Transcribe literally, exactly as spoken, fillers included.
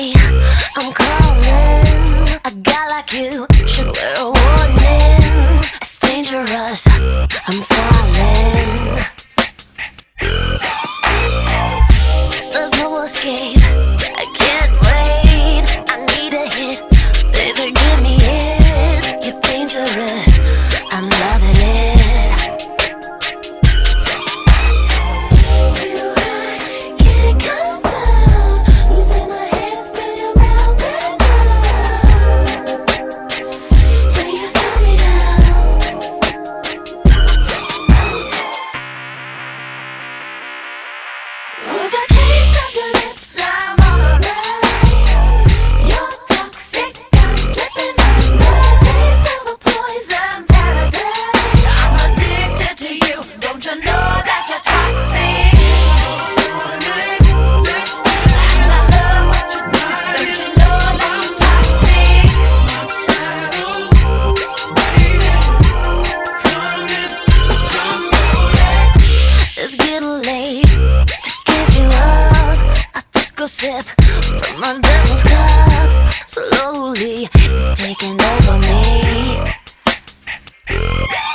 say I'm calling. A guy like you should wear a warning. It's dangerous, I'm falling. There's no escape, I can't wait. I need a hit, baby, give me it. You're dangerous, I'm loving it. Too high, can't come down. Losing my head, spinning round and round. So you throw me down. With a taste of your lips, I'm alright. You're toxic, I'm slipping under. Taste of a poison paradise. I'm addicted to you, don't you know that you're toxic? And I love what you do, don't you know that you're toxic? It's getting late to give you up. I took a sip from my devil's cup. Slowly, it's taking over me.